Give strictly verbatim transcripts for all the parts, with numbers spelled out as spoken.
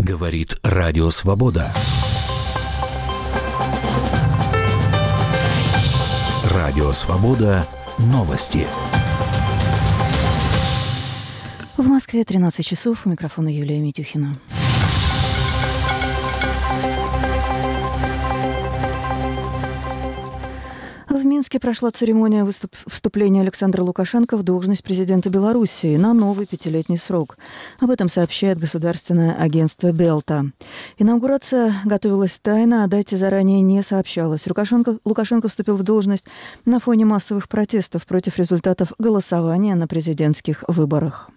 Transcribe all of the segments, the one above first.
Говорит Радио Свобода. Радио Свобода. Новости. В Москве тринадцать часов. У микрофона Юлия Митюхина. В Минске прошла церемония выступ... вступления Александра Лукашенко в должность президента Белоруссии на новый пятилетний срок. Об этом сообщает государственное агентство Белта. Инаугурация готовилась тайно, о дате заранее не сообщалось. Лукашенко... Лукашенко вступил в должность на фоне массовых протестов против результатов голосования на президентских выборах.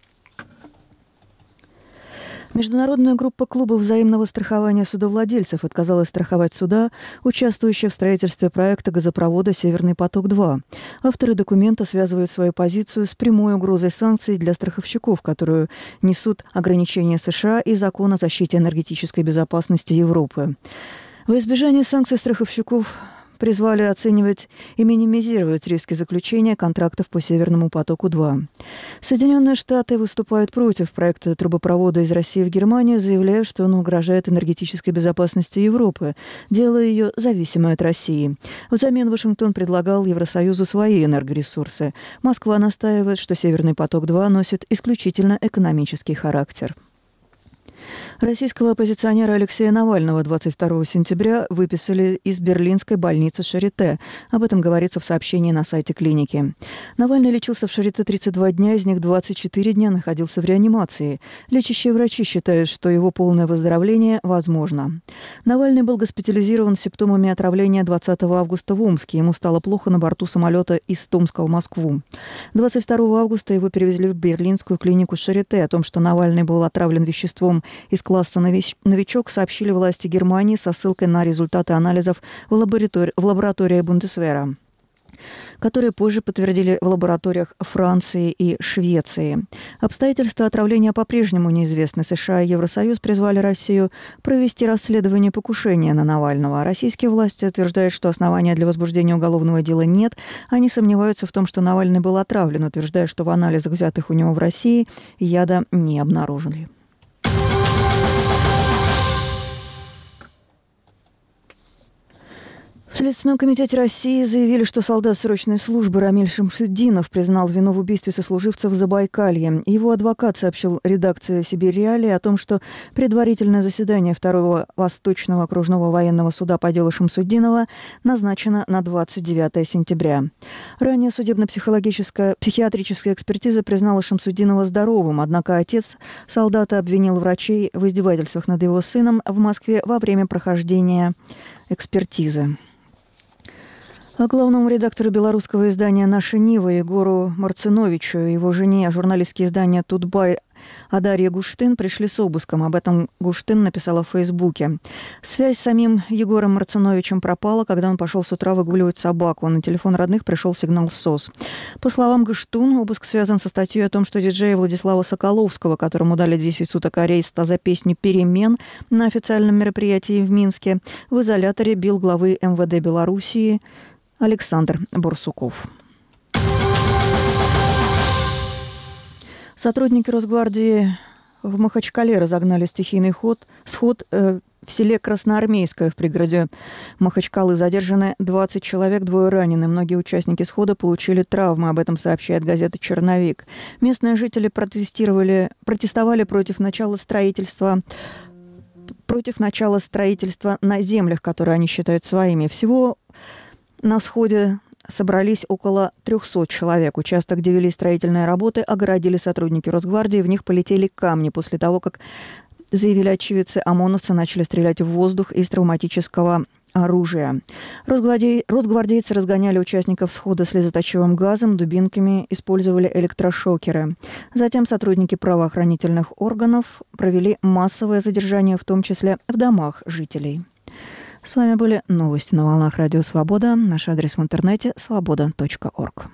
Международная группа клубов взаимного страхования судовладельцев отказалась страховать суда, участвующие в строительстве проекта газопровода «Северный поток-два». Авторы документа связывают свою позицию с прямой угрозой санкций для страховщиков, которую несут ограничения США и закон о защите энергетической безопасности Европы. Во избежание санкций страховщиков призвали оценивать и минимизировать риски заключения контрактов по «Северному потоку-два». Соединенные Штаты выступают против проекта трубопровода из России в Германию, заявляя, что он угрожает энергетической безопасности Европы, делая ее зависимой от России. Взамен Вашингтон предлагал Евросоюзу свои энергоресурсы. Москва настаивает, что «Северный поток-два» носит исключительно экономический характер. Российского оппозиционера Алексея Навального двадцать второго сентября выписали из берлинской больницы Шарите. Об этом говорится в сообщении на сайте клиники. Навальный лечился в Шарите тридцать два дня, из них двадцать четыре дня находился в реанимации. Лечащие врачи считают, что его полное выздоровление возможно. Навальный был госпитализирован с симптомами отравления двадцатого августа в Омске. Ему стало плохо на борту самолета из Томска в Москву. двадцать второго августа его перевезли в берлинскую клинику Шарите. О том, что Навальный был отравлен веществом из класса «Новичок», сообщили власти Германии со ссылкой на результаты анализов в, лаборатори... в лаборатории Бундесвера, которые позже подтвердили в лабораториях Франции и Швеции. Обстоятельства отравления по-прежнему неизвестны. США и Евросоюз призвали Россию провести расследование покушения на Навального. Российские власти утверждают, что основания для возбуждения уголовного дела нет. Они сомневаются в том, что Навальный был отравлен, утверждая, что в анализах, взятых у него в России, яда не обнаружили. В Следственном комитете России заявили, что солдат срочной службы Рамиль Шамсутдинов признал вину в убийстве сослуживца в Забайкалье. Его адвокат сообщил редакции «Сибирь Реалии» о том, что предварительное заседание второго Восточного окружного военного суда по делу Шамсутдинова назначено на двадцать девятое сентября. Ранее судебно-психологическая психиатрическая экспертиза признала Шамсутдинова здоровым, однако отец солдата обвинил врачей в издевательствах над его сыном в Москве во время прохождения экспертизы. А главному редактору белорусского издания «Наша Нива» Егору Марциновичу и его жене, журналистке издания «Тутбай» Адарье Гуштын пришли с обыском. Об этом Гуштын написала в Фейсбуке. Связь с самим Егором Марциновичем пропала, когда он пошел с утра выгуливать собаку. На телефон родных пришел сигнал СОС. По словам Гуштын, обыск связан со статьей о том, что диджея Владислава Соколовского, которому дали десять суток ареста за песню «Перемен» на официальном мероприятии в Минске, в изоляторе бил главы эм вэ дэ Белоруссии Александр Барсуков. Сотрудники Росгвардии в Махачкале разогнали стихийный ход, сход э, в селе Красноармейское в пригороде Махачкалы. Задержаны двадцать человек, двое ранены. Многие участники схода получили травмы. Об этом сообщает газета «Черновик». Местные жители протестировали, протестовали против начала строительства против начала строительства на землях, которые они считают своими. Всего на сходе собрались около трехсот человек. Участок, где вели строительные работы, огородили сотрудники Росгвардии. В них полетели камни после того, как, заявили очевидцы, ОМОНовцы начали стрелять в воздух из травматического оружия. Росгвардей... Росгвардейцы разгоняли участников схода слезоточивым газом, дубинками, использовали электрошокеры. Затем сотрудники правоохранительных органов провели массовое задержание, в том числе в домах жителей. С вами были новости на волнах Радио Свобода. Наш адрес в интернете – свобода точка орг.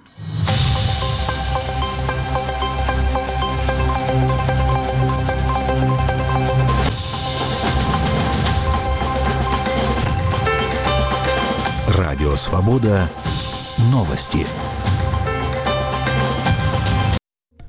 Радио Свобода. Новости.